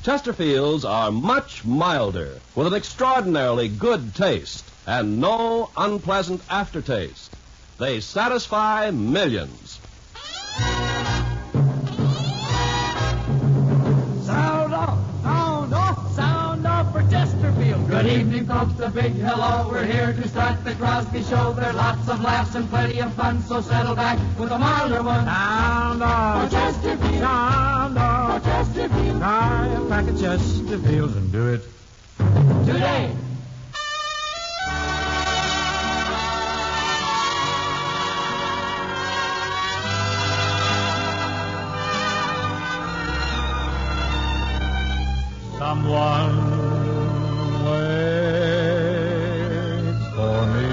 Chesterfields are much milder, with an extraordinarily good taste and no unpleasant aftertaste. They satisfy millions. Sound off for Chesterfield. Good evening, folks, a big hello. We're here to start the Crosby Show. There are lots of laughs and plenty of fun, so settle back with a milder one. Sound off for Chesterfield. Sound off for Chesterfield. Try a pack of Chesterfields and do it today. Someone waits for me.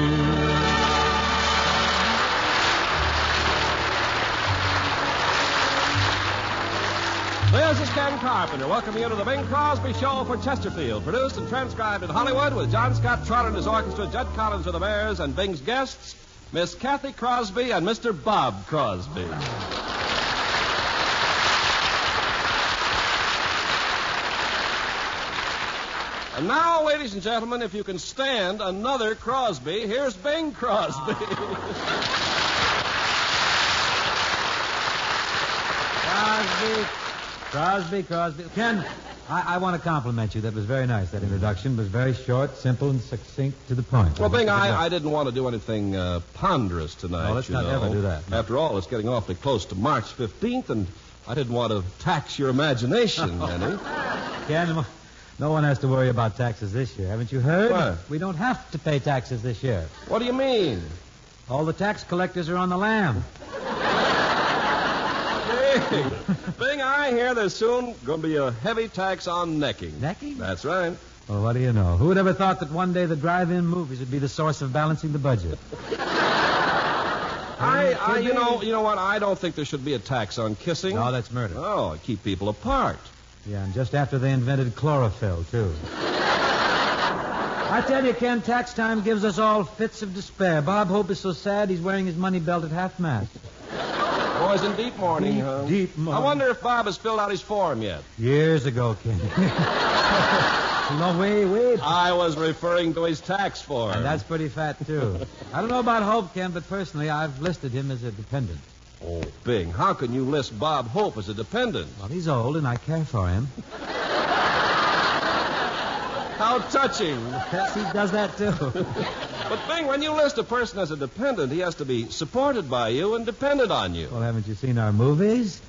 This is Ken Carpenter, welcoming you to the Bing Crosby Show for Chesterfield, produced and transcribed in Hollywood with John Scott Trotter and his orchestra, Judd Collins of the Bears, and Bing's guests, Miss Kathy Crosby and Mr. Bob Crosby. And now, ladies and gentlemen, if you can stand another Crosby, here's Bing Crosby. Crosby. Ken, I want to compliment you. That was very nice. That introduction was very short, simple, and succinct to the point. Well, Bing, I didn't want to do anything ponderous tonight. No, let's not ever do that. No. After all, it's getting awfully close to March 15th, and I didn't want to tax your imagination any. Ken, no one has to worry about taxes this year. Haven't you heard? What? We don't have to pay taxes this year. What do you mean? All the tax collectors are on the lam. Bing, I hear there's soon going to be a heavy tax on necking. Necking? That's right. Well, what do you know? Who would ever thought that one day the drive-in movies would be the source of balancing the budget? You know what? I don't think there should be a tax on kissing. No, that's murder. Oh, keep people apart. Yeah, and just after they invented chlorophyll, too. I tell you, Ken, tax time gives us all fits of despair. Bob Hope is so sad he's wearing his money belt at half-mast. Boys in deep mourning, huh? Deep mourning. I wonder if Bob has filled out his form yet. Years ago, Ken. No, wait. I was referring to his tax form. And that's pretty fat, too. I don't know about Hope, Ken, but personally, I've listed him as a dependent. Oh, Bing, how can you list Bob Hope as a dependent? Well, he's old, and I care for him. How touching. Yes, he does that, too. But, Bing, when you list a person as a dependent, he has to be supported by you and dependent on you. Well, haven't you seen our movies?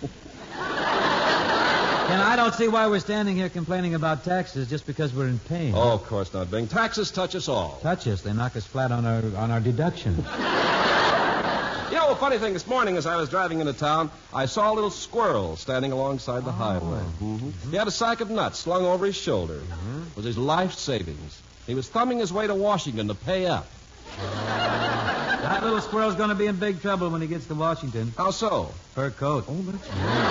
And I don't see why we're standing here complaining about taxes just because we're in pain. Oh, of course not, Bing. Taxes touch us all. Touch us. They knock us flat on our deduction. You know, a funny thing, this morning as I was driving into town, I saw a little squirrel standing alongside the highway. Mm-hmm. He had a sack of nuts slung over his shoulder. It was his life savings. He was thumbing his way to Washington to pay up. That little squirrel's going to be in big trouble when he gets to Washington. How so? Fur coat. Oh, that's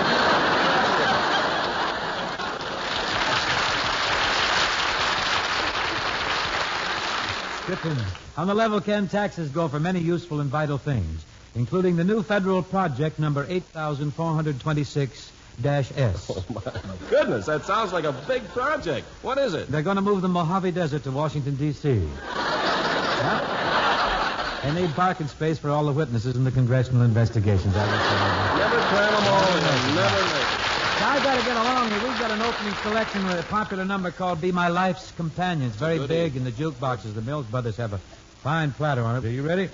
Stripping. On the level, Ken, taxes go for many useful and vital things, including the new federal project number 8426-S. Oh, my goodness, that sounds like a big project. What is it? They're going to move the Mojave Desert to Washington, D.C. Yeah? They need parking space for all the witnesses in the congressional investigations. Never cram them all in. Never make. I better get along here. We've got an opening selection with a popular number called Be My Life's Companion. It's very big in the jukeboxes. The Mills Brothers have a fine platter on it. Are you ready?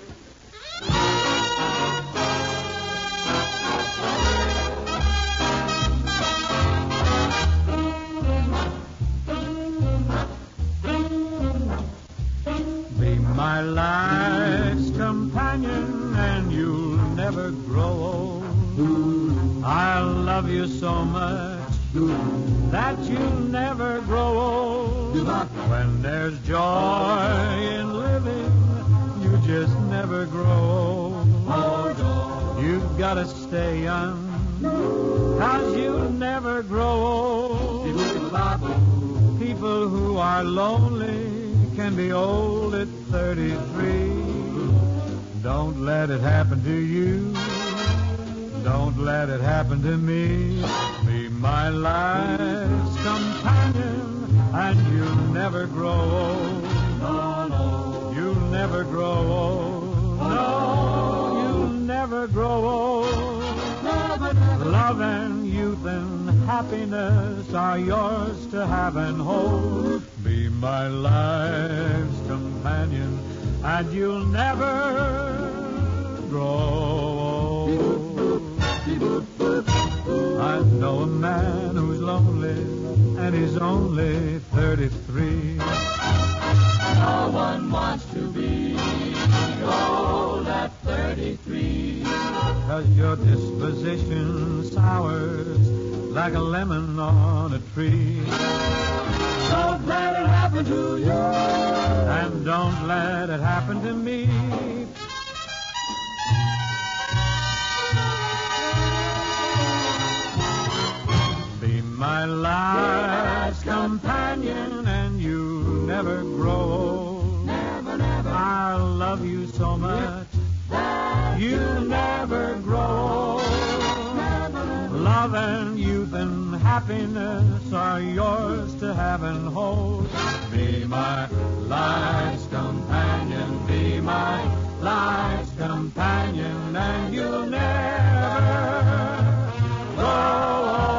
Be my life's companion and you'll never grow old. I'll love you so much that you'll never grow old. When there's joy in living, you just never grow old. You've got to stay young, 'cause you'll never grow old. People who are lonely can be old at 33. Don't let it happen to you. Don't let it happen to me. Be my life's and you'll never grow old. No, no. You'll never grow old. No, you'll never grow old. Never, never. Love and youth and happiness are yours to have and hold. Be my life's companion, and you'll never grow old. I know a man who's lonely, and he's only 33. No one wants to be old at 33. 'Cause your disposition sours like a lemon on a tree. Don't let it happen to you. And don't let it happen to me. Be my life's companion, and you'll never grow old. Never, never. I'll love you so much, you'll never grow old. Never, never. Love and youth and happiness are yours to have and hold. Be my life's companion, be my life's companion, and you'll never grow old.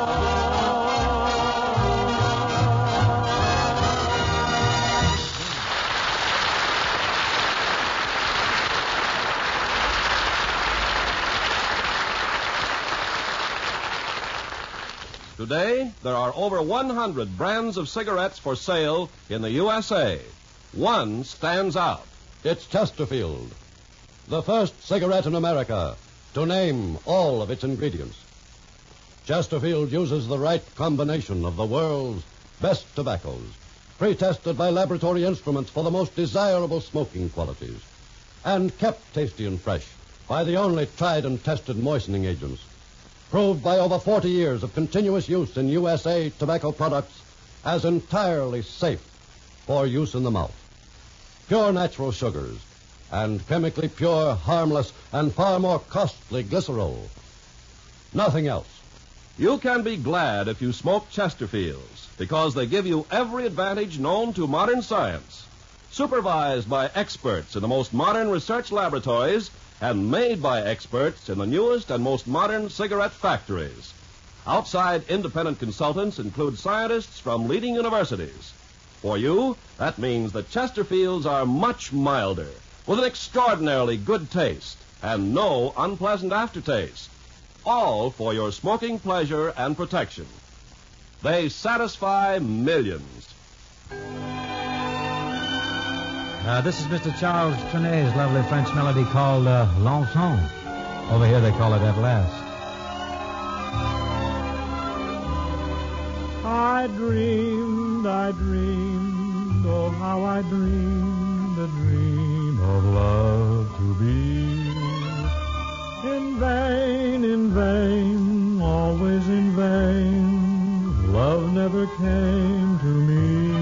Today, there are over 100 brands of cigarettes for sale in the USA. One stands out. It's Chesterfield, the first cigarette in America to name all of its ingredients. Chesterfield uses the right combination of the world's best tobaccos, pre-tested by laboratory instruments for the most desirable smoking qualities, and kept tasty and fresh by the only tried and tested moistening agents, proved by over 40 years of continuous use in USA tobacco products as entirely safe for use in the mouth. Pure natural sugars and chemically pure, harmless, and far more costly glycerol. Nothing else. You can be glad if you smoke Chesterfields, because they give you every advantage known to modern science, supervised by experts in the most modern research laboratories and made by experts in the newest and most modern cigarette factories. Outside independent consultants include scientists from leading universities. For you, that means that Chesterfields are much milder, with an extraordinarily good taste and no unpleasant aftertaste, all for your smoking pleasure and protection. They satisfy millions. This is Mr. Charles Trenet's lovely French melody called L'Enfant. Over here they call it At Last. I dreamed, oh how I dreamed a dream of love to be. In vain, always in vain, love never came to me.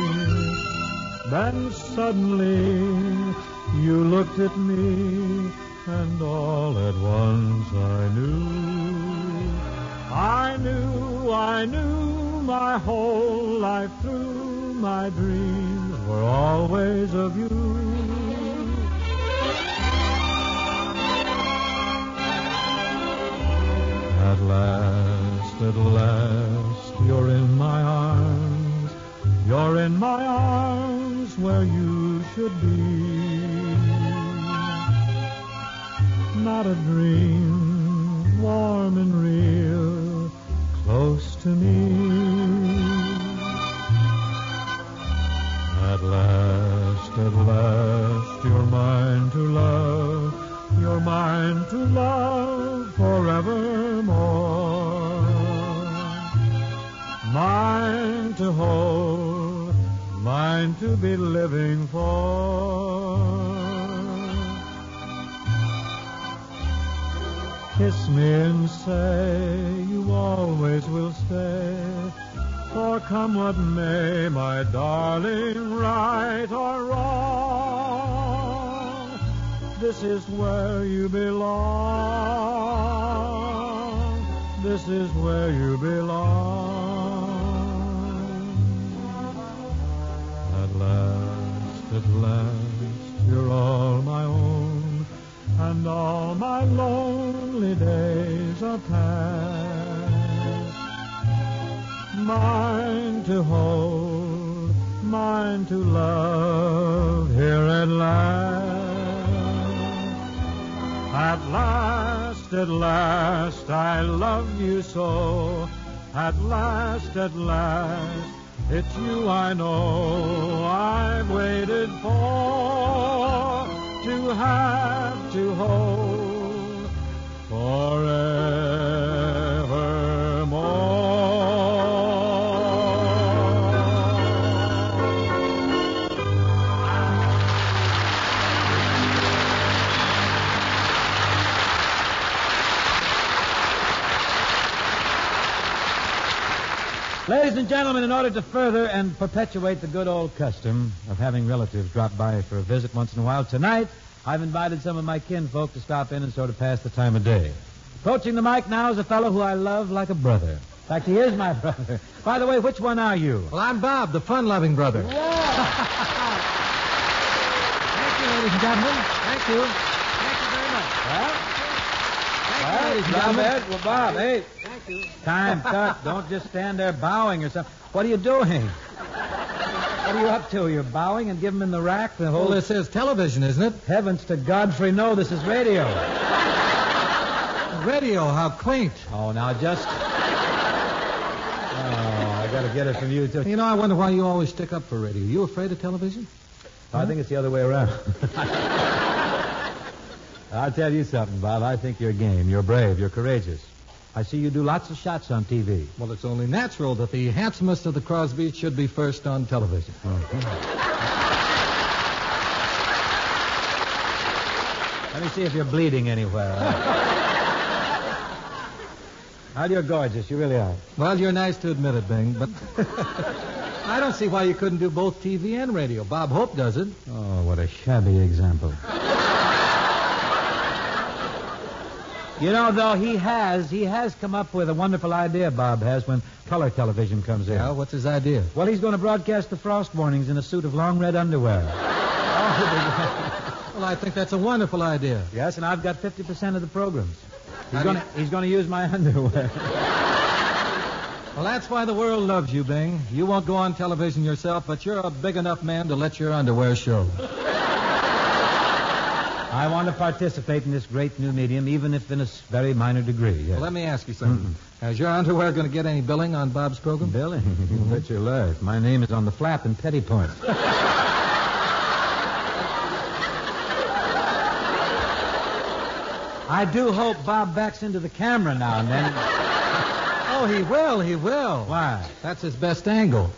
Then suddenly you looked at me, and all at once I knew my whole life through, my dreams were always of you. At last, you're in my arms, you're in my arms where you should be. Not a dream, warm and real, close to me. At last, you're mine to love, you're mine to love forevermore. Mine to hold, mine to be living for. Kiss me and say you always will stay, for come what may, my darling, right or wrong, this is where you belong. This is where you belong. last you're all my own, and all my lonely days are past. Mine to hold, mine to love, here at last. At last, I love you so. At last, it's you I know I've waited for, to have to hold forevermore. Ladies and gentlemen, in order to further and perpetuate the good old custom of having relatives drop by for a visit once in a while, tonight I've invited some of my kinfolk to stop in and sort of pass the time of day. Approaching the mic now is a fellow who I love like a brother. In fact, he is my brother. By the way, which one are you? Well, I'm Bob, the fun-loving brother. Yeah. Thank you, ladies and gentlemen. Thank you. Thank you very much. ladies and gentlemen. Well, Bob, hey. Thank you. Time cut. Don't just stand there bowing or something. What are you doing? What are you up to? You're bowing and giving him in the rack the whole... Well, this is television, isn't it? Heavens to Godfrey, no, this is radio. Radio, how quaint. Oh, now just... Oh, I got to get it from you, too. You know, I wonder why you always stick up for radio. You afraid of television? I think it's the other way around. I'll tell you something, Bob. I think you're game. You're brave. You're courageous. I see you do lots of shots on TV. Well, it's only natural that the handsomest of the Crosbys should be first on television. Let me see if you're bleeding anywhere. Well, you're gorgeous. You really are. Well, you're nice to admit it, Bing, but I don't see why you couldn't do both TV and radio. Bob Hope does it. Oh, what a shabby example. You know, though, he has come up with a wonderful idea, Bob has, when color television comes in. Yeah, what's his idea? Well, he's going to broadcast the frost warnings in a suit of long red underwear. Well, I think that's a wonderful idea. Yes, and I've got 50% of the programs. He's going to use my underwear. Well, that's why the world loves you, Bing. You won't go on television yourself, but you're a big enough man to let your underwear show. I want to participate in this great new medium, even if in a very minor degree. Yes. Well, let me ask you something. Is your underwear going to get any billing on Bob's program? Billing? You bet your life. My name is on the flap in Pettipoint. I do hope Bob backs into the camera now and then. Oh, he will. Why? That's his best angle.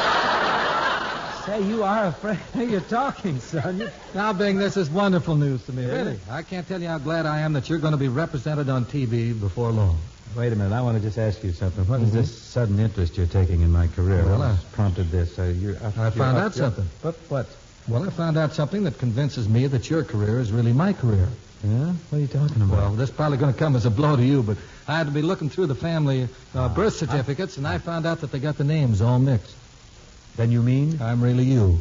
Say, you are afraid you're talking, son. Now, Bing, this is wonderful news to me, Yeah. really. I can't tell you how glad I am that you're going to be represented on TV before long. Wait a minute. I want to just ask you something. What is this sudden interest you're taking in my career? Well, What has prompted this? I found out something. What? Well, I found out something that convinces me that your career is really my career. Yeah? What are you talking about? Well, this is probably going to come as a blow to you, but I had to be looking through the family birth certificates, and I found out that they got the names all mixed. Then you mean? I'm really you.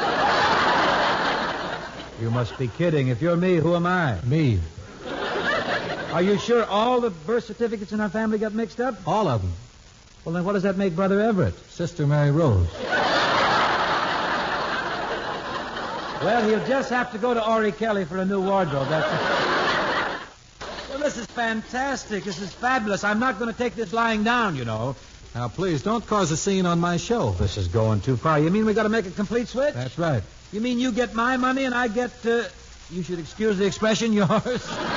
You must be kidding. If you're me, who am I? Me. Are you sure all the birth certificates in our family got mixed up? All of them. Well, then what does that make Brother Everett? Sister Mary Rose. Well, he'll just have to go to Ori Kelly for a new wardrobe. Well, this is fantastic. This is fabulous. I'm not going to take this lying down, you know. Now, please, don't cause a scene on my show. This is going too far. You mean we got to make a complete switch? That's right. You mean you get my money and I get, you should excuse the expression, yours? I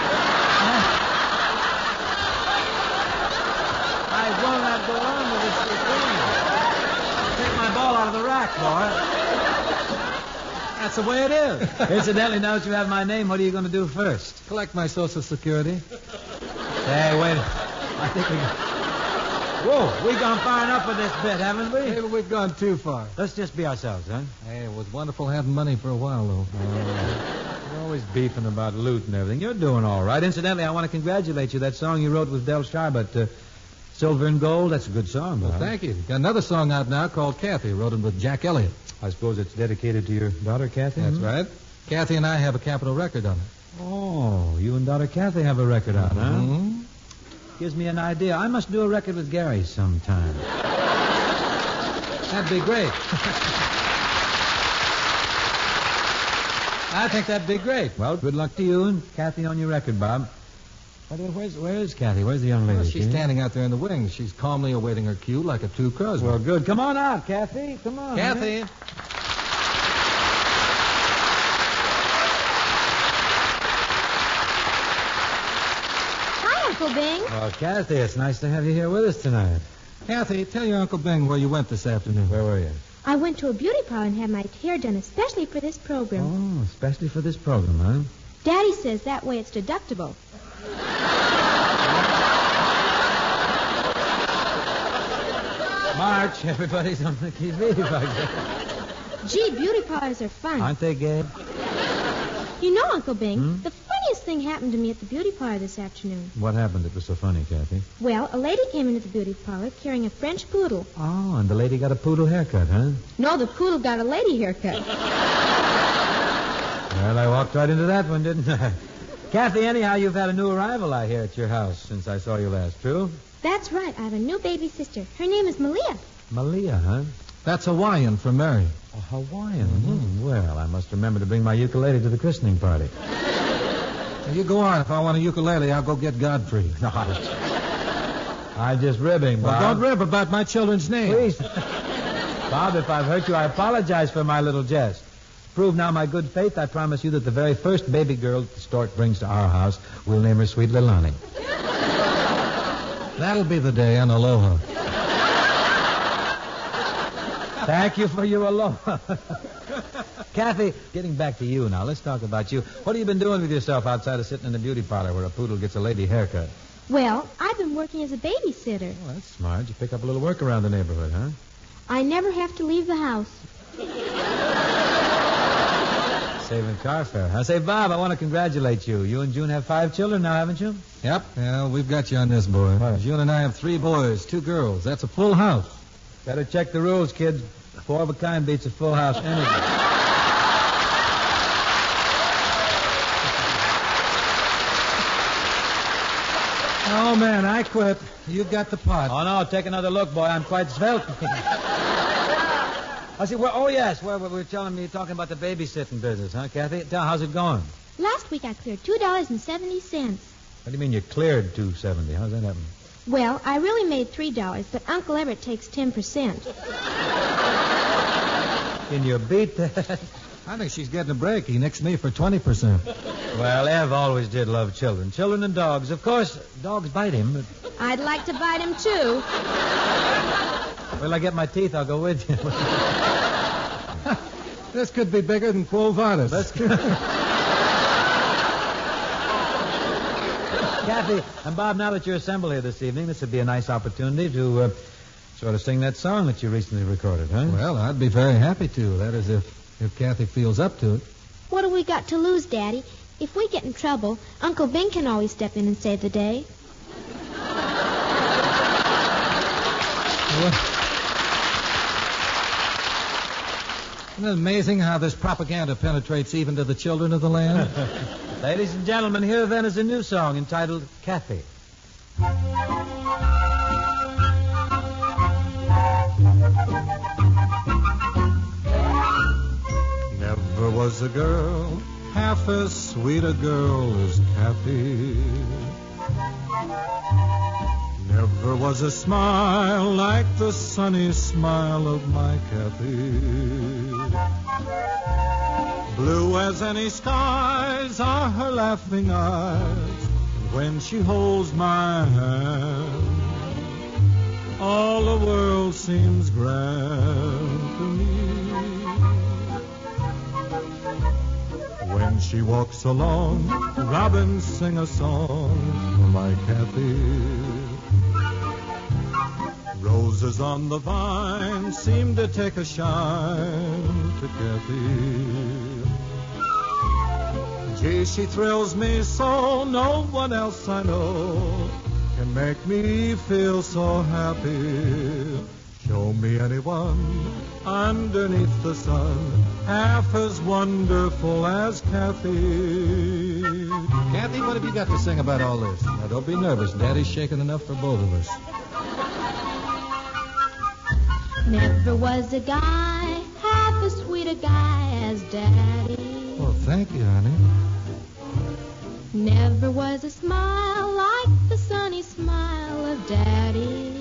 will not go on with this thing. Take my ball out of the rack, boy. That's the way it is. Incidentally, now that you have my name, what are you going to do first? Collect my Social Security. Hey, wait. I think Whoa, we've gone far enough with this bit, haven't we? Maybe we've gone too far. Let's just be ourselves, huh? Hey, it was wonderful having money for a while, though. You're always beefing about loot and everything. You're doing all right. Incidentally, I want to congratulate you. That song you wrote with Del Sharbutt Silver and Gold. That's a good song, Well, Bob. thank you. Got another song out now called Kathy. Wrote it with Jack Elliott. I suppose it's dedicated to your daughter, Kathy? That's right. Kathy and I have a Capitol record on it. Oh, you and daughter Kathy have a record out, huh? Mm-hmm. Gives me an idea. I must do a record with Gary sometime. That'd be great. I think that'd be great. Well, good luck to you and Kathy on your record, Bob. By the way, where is Kathy? Where's the young lady? Well, she's Kid? standing out there in the wings. She's calmly awaiting her cue like a true Crosby. Well, good. Come on out, Kathy. Come on. Kathy. man. Hi, Uncle Bing. Well, Kathy, it's nice to have you here with us tonight. Kathy, tell your Uncle Bing where you went this afternoon. Where were you? I went to a beauty parlor and had my hair done especially for this program. Oh, especially for this program, huh? Daddy says that way it's deductible. March, everybody's on the TV. Like Gee, beauty parlors are fun. Aren't they, Gabe? You know, Uncle Bing, the funniest thing happened to me at the beauty parlor this afternoon. What happened that was so funny, Kathy? Well, a lady came into the beauty parlor carrying a French poodle. Oh, and the lady got a poodle haircut, huh? No, the poodle got a lady haircut. Well, I walked right into that one, didn't I? Kathy, anyhow, you've had a new arrival, I hear, at your house since I saw you last. True? That's right. I have a new baby sister. Her name is Malia. Malia, huh? That's Hawaiian for Mary. A Hawaiian. Well, I must remember to bring my ukulele to the christening party. Now, you go on. If I want a ukulele, I'll go get Godfrey. I'm just ribbing, Bob. Well, don't rib about my children's name. Please. Bob, if I've hurt you, I apologize for my little jest. To prove now my good faith, I promise you that the very first baby girl that the stork brings to our house, we'll name her Sweet Little Honey. That'll be the day, and aloha. Thank you for your aloha. Kathy, getting back to you now, let's talk about you. What have you been doing with yourself outside of sitting in the beauty parlor where a poodle gets a lady haircut? Well, I've been working as a babysitter. Well, that's smart. You pick up a little work around the neighborhood, huh? I never have to leave the house. Saving car fare, huh? Say, Bob, I want to congratulate you. You and June have 5 children now, haven't you? Yep. Yeah, we've got you on this, boy. What? June and I have 3 boys, 2 girls. That's a full house. Better check the rules, kids. 4 of a kind beats a full house any day. Oh, man, I quit. You got the pot. Oh, no, take another look, boy. I'm quite svelte. I see. Well, oh, yes. Well, we're talking about the babysitting business, huh, Kathy? How's it going? Last week I cleared $2.70. What do you mean you cleared $2.70? How's that happen? Well, I really made $3, but Uncle Everett takes 10%. Can you beat that? I think she's getting a break. He nixed me for 20%. Well, Ev always did love children. Children and dogs. Of course, dogs bite him, but... I'd like to bite him, too. Well, I get my teeth, I'll go with you. This could be bigger than Quo Vadis. Let's go. Kathy and Bob, now that you're assembled here this evening, this would be a nice opportunity to sort of sing that song that you recently recorded, huh? Well, I'd be very happy to. That is, if Kathy feels up to it. What have we got to lose, Daddy? If we get in trouble, Uncle Bing can always step in and save the day. Isn't it amazing how this propaganda penetrates even to the children of the land? Ladies and gentlemen, here then is a new song entitled Kathy. Never was a girl half as sweet a girl as Kathy. Never was a smile like the sunny smile of my Kathy. Blue as any skies are her laughing eyes. And when she holds my hand, all the world seems grand to me. When she walks along, robins sing a song for my Kathy. Roses on the vine seem to take a shine to Kathy. Gee, she thrills me so, no one else I know can make me feel so happy. Show me anyone underneath the sun half as wonderful as Kathy. Kathy, what have you got to sing about all this? Now, don't be nervous. Daddy's shaking enough for both of us. Never was a guy half as sweet a guy as Daddy. Well, thank you, honey. Never was a smile like the sunny smile of Daddy.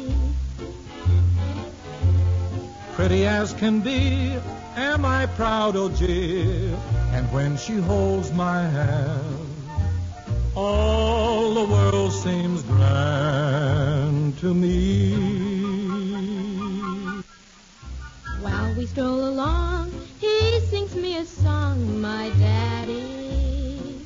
Pretty as can be, am I proud, oh gee. And when she holds my hand, all the world seems grand to me. While we stroll along, he sings me a song, my Daddy.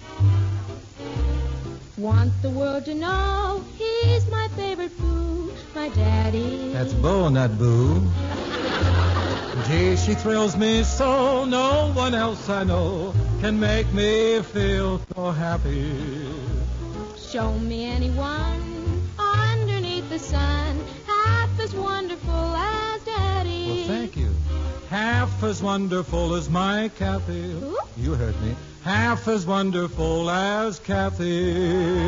Want the world to know he's my favorite boo, my Daddy. That's Bo, not Boo. Gee, she thrills me so, no one else I know can make me feel so happy. Show me anyone underneath the sun half as wonderful as Daddy. Well, thank you. Half as wonderful as my Kathy. Who? You heard me. Half as wonderful as Kathy.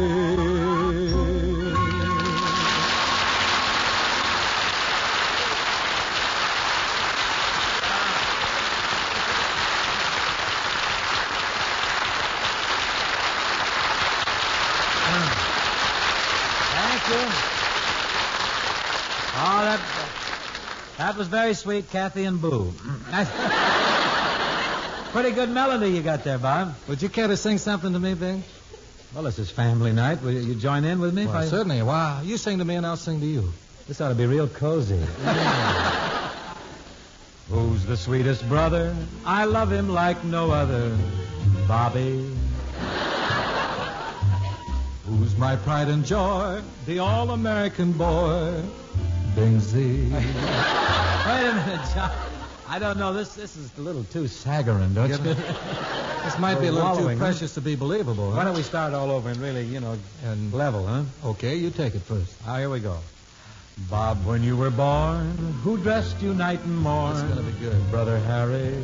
Thank you. Oh, that was very sweet, Kathy and Boo. Pretty good melody you got there, Bob. Would you care to sing something to me, Bing? Well, this is family night. Will you join in with me? Well, certainly. Wow. You sing to me and I'll sing to you. This ought to be real cozy. Who's the sweetest brother? I love him like no other. Bobby. Who's my pride and joy? The all-American boy. Bingsy. Wait a minute, John. I don't know. This is a little too saccharine, don't you? This might be a little Wallowing, too huh? precious to be believable. Why Huh? don't we start all over and really, and level, huh? Okay, you take it first. Here we go. Bob, when you were born, who dressed you night and morn? It's gonna be good. Brother Harry.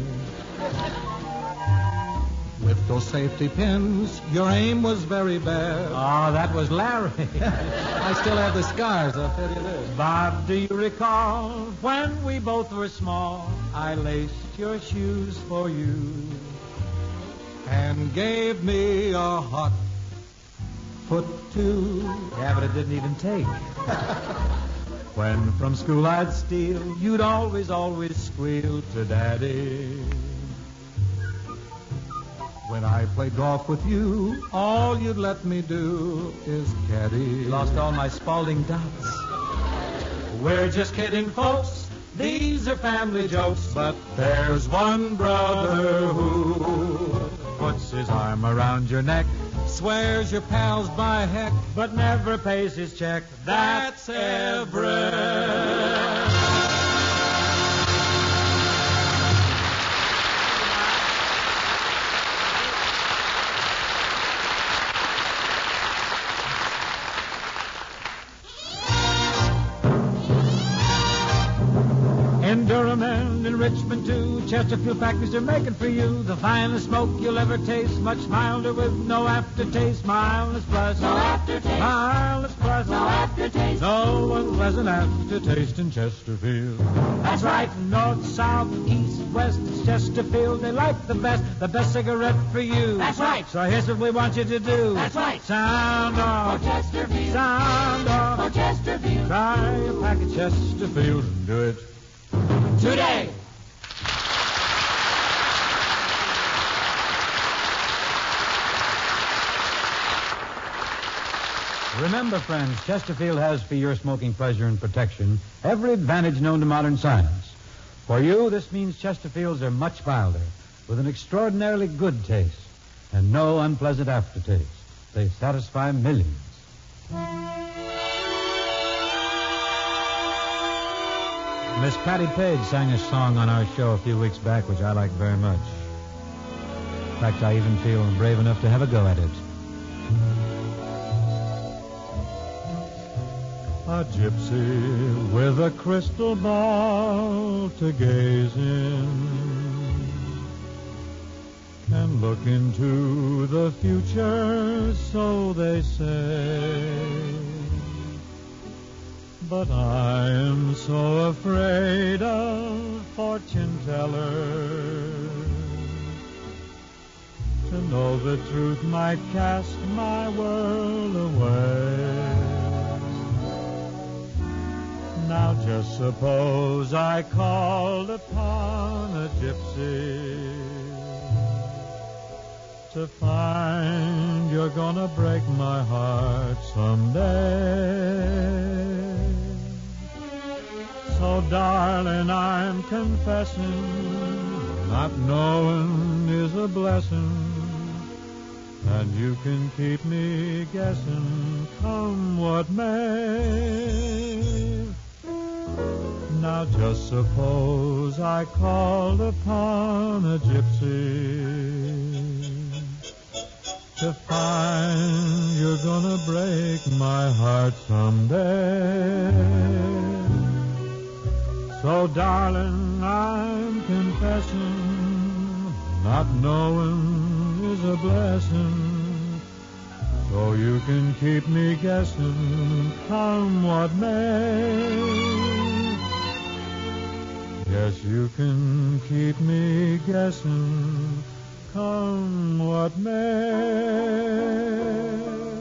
With those safety pins, your aim was very bad. Oh, that was Larry. I still have the scars, I'll tell you this. Bob, do you recall when we both were small? I laced your shoes for you. And gave me a hot foot too. Yeah, but it didn't even take. When from school I'd steal, you'd always squeal to Daddy. When I played golf with you, all you'd let me do is caddy. Lost all my Spalding dots. We're just kidding, folks. These are family jokes, but there's one brother who Puts his arm around your neck, swears your pals by heck. but never pays his check. That's Everett. In Durham and in Richmond, too, Chesterfield factories are making for you the finest smoke you'll ever taste. Much milder with no aftertaste. Mildness plus. No aftertaste. Mildness plus. No aftertaste. No unpleasant aftertaste in Chesterfield. That's right. North, south, east, west, it's Chesterfield. They like the best cigarette for you. That's right. So here's what we want you to do. That's right. Sound For off. Chesterfield. Sound For off. Chesterfield. Try a pack of Chesterfield and do it Today. Remember, friends, Chesterfield has for your smoking pleasure and protection every advantage known to modern science. For you, this means Chesterfields are much milder, with an extraordinarily good taste, and no unpleasant aftertaste. They satisfy millions. Miss Patty Page sang a song on our show a few weeks back, which I like very much. In fact, I even feel brave enough to have a go at it. A gypsy with a crystal ball to gaze in, can look into the future, so they say. But I am so afraid of fortune tellers. To know the truth might cast my world away. Now just suppose I called upon a gypsy to find you're gonna break my heart someday. So darling, I'm confessing, not knowing is a blessing. And you can keep me guessing, come what may. Now just suppose I called upon a gypsy to find you're gonna break my heart someday. So darling, I'm confessing, not knowing is a blessing, so you can keep me guessing, come what may. Yes, you can keep me guessing, come what may.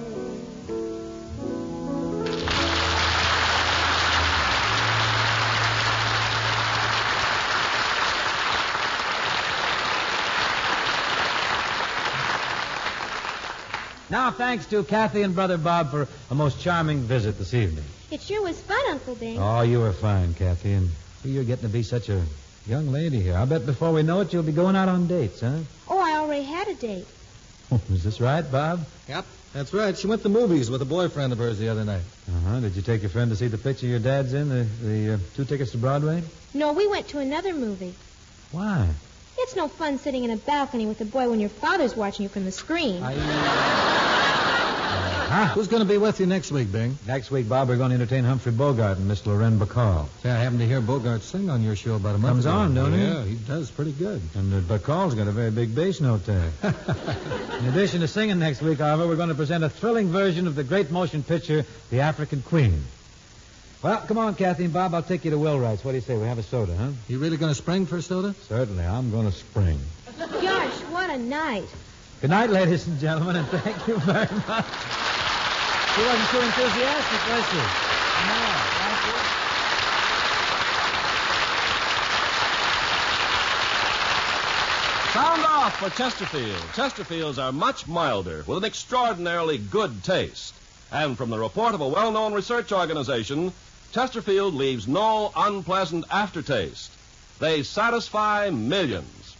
Now, thanks to Kathy and Brother Bob for a most charming visit this evening. It sure was fun, Uncle Bing. Oh, you were fine, Kathy, and you're getting to be such a young lady here. I bet before we know it, you'll be going out on dates, huh? Oh, I already had a date. Is this right, Bob? Yep, that's right. She went to the movies with a boyfriend of hers the other night. Uh-huh. Did you take your friend to see the picture your dad's in, the 2 tickets to Broadway? No, we went to another movie. Why? It's no fun sitting in a balcony with a boy when your father's watching you from the screen. Who's going to be with you next week, Bing? Next week, Bob, we're going to entertain Humphrey Bogart and Miss Loren Bacall. Say, I happened to hear Bogart sing on your show about a month Comes ago. on, don't he? Yeah, he does pretty good. And Bacall's got a very big bass note there. In addition to singing next week, however, we're going to present a thrilling version of the great motion picture, The African Queen. Well, come on, Kathy and Bob, I'll take you to Wheelwright's. What do you say? We have a soda, huh? You really going to spring for a soda? Certainly, I'm going to spring. Gosh, what a night. Good night, ladies and gentlemen, and thank you very much. She wasn't too enthusiastic, was she? No, thank you. Sound off for Chesterfield. Chesterfields are much milder, with an extraordinarily good taste. And from the report of a well-known research organization, Chesterfield leaves no unpleasant aftertaste. They satisfy millions.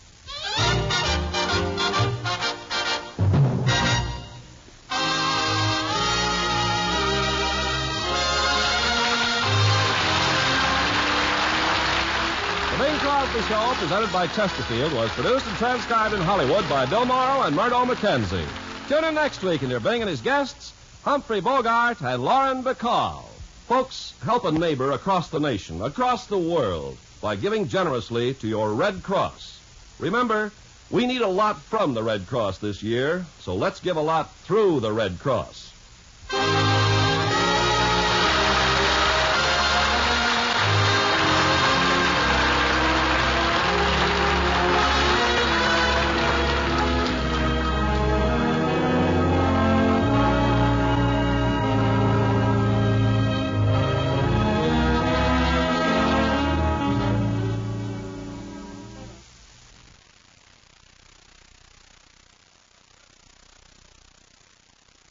The Bing Crosby Show, presented by Chesterfield, was produced and transcribed in Hollywood by Bill Morrow and Murdo McKenzie. Tune in next week and hear Bing and his guests, Humphrey Bogart and Loren Bacall. Folks, help a neighbor across the nation, across the world, by giving generously to your Red Cross. Remember, we need a lot from the Red Cross this year, so let's give a lot through the Red Cross.